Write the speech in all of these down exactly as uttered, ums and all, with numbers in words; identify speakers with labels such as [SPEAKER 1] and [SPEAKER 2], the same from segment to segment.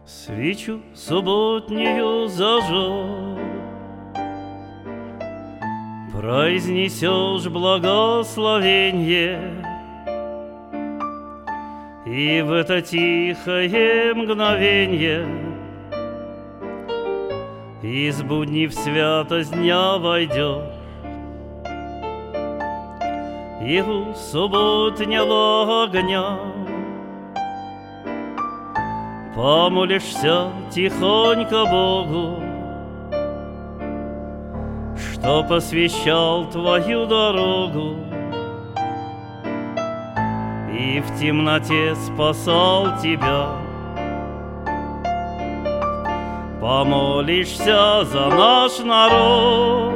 [SPEAKER 1] Свечу субботнюю зажег, произнесешь благословенье, и в это тихое мгновенье из будней в святость дня войдешь, и у субботнего огня помолишься тихонько Богу, что посвящал твою дорогу и в темноте спасал тебя. Помолишься за наш народ,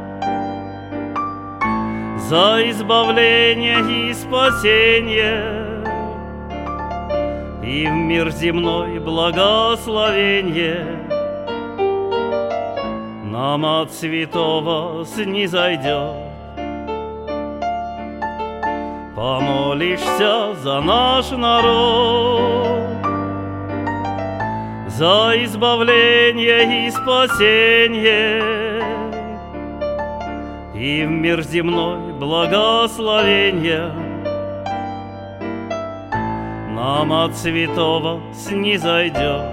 [SPEAKER 1] за избавление и спасение, и в мир земной благословенье нам от святого снизойдет. Помолишься за наш народ, за избавление и спасение, и в мир земной благословенье нам от святого снизойдет.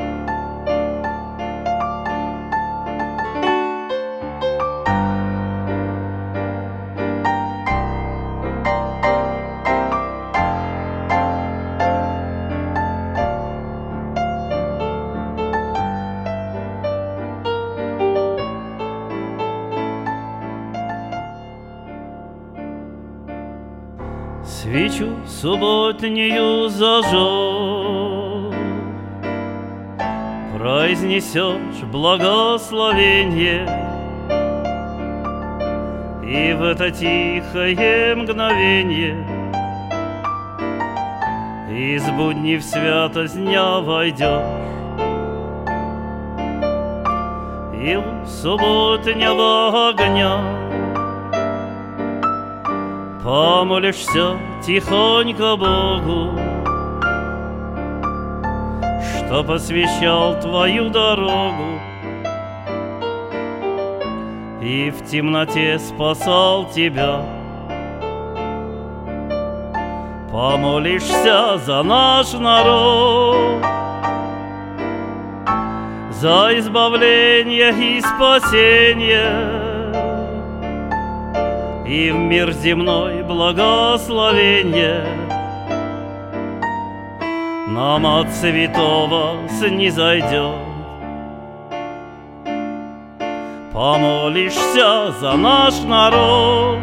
[SPEAKER 1] Свечу субботнюю зажег, произнесешь благословенье, и в это тихое мгновенье из будней в святость дня войдешь, и у субботнего огня помолишься тихонько Богу, что посвящал твою дорогу и в темноте спасал тебя. Помолишься за наш народ, за избавление и спасение, и в мир земной благословенье нам от святого снизойдет. Помолишься за наш народ,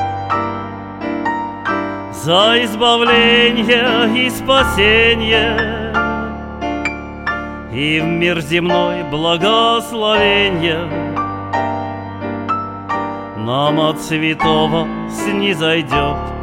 [SPEAKER 1] за избавление и спасение, и в мир земной благословенье нам от святого снизойдет.